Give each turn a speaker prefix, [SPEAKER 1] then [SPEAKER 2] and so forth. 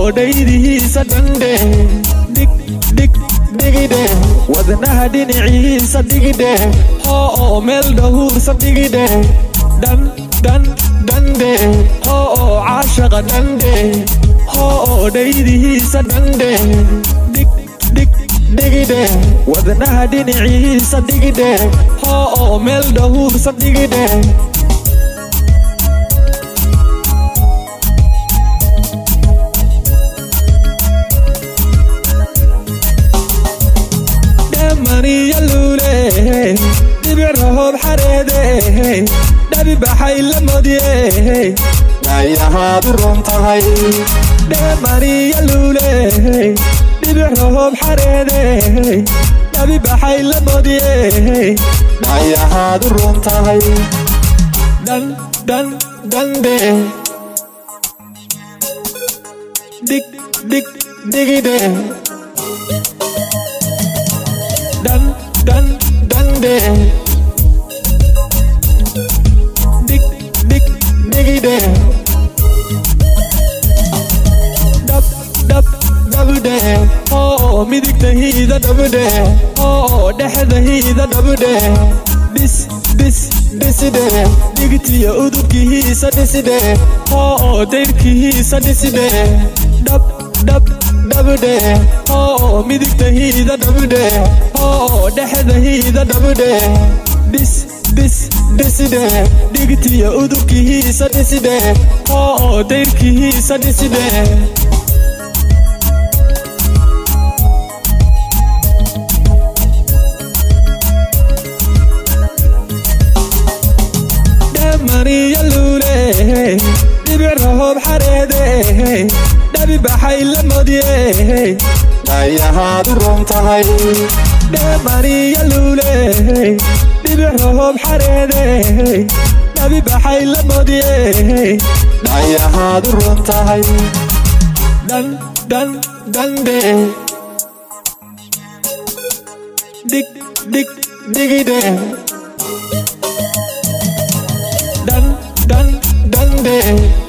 [SPEAKER 1] dhaydihiisa dhandhe dhigidhe wadnaha dhinaciisa dhigidhe meel dhahuursa dhigidhe dhandhe caashaqa dhandhe dhaydihiisa dhandhe dhigidhe wadnaha dhinaciisa dhigidhe meel dhahuursa dhigidhe mariya lule dhibic roob xareede dhabi baxay la modye dhayahaad u roon tahay mariya lule dhibic roob xareede dhabi baxay la modye dhayahaad u roon tahay dhandhe dhigidhe dhandhe dhigidhe dhabdhe midigtahiida dhabdhe dhexdahiida dhabdhe dhisidhe dhigtiya udubkihiisa dhisidhe dayrkihiisa dhisidhe dhabdhe midigtahiida dhabdhe dhexdahiida dhabdhe dhisidhe dhigtiya udubkihiisa dhisidhe dayrkihiisa dhisidhe mariya lule dhibic roob xareede dhabi baxay la modye dhayahaad u roon tahay mariya lule dhibic roob xareede dhabi baxay la modye dhayahaad u roon tahay dhandhe dhigidhe dhandhe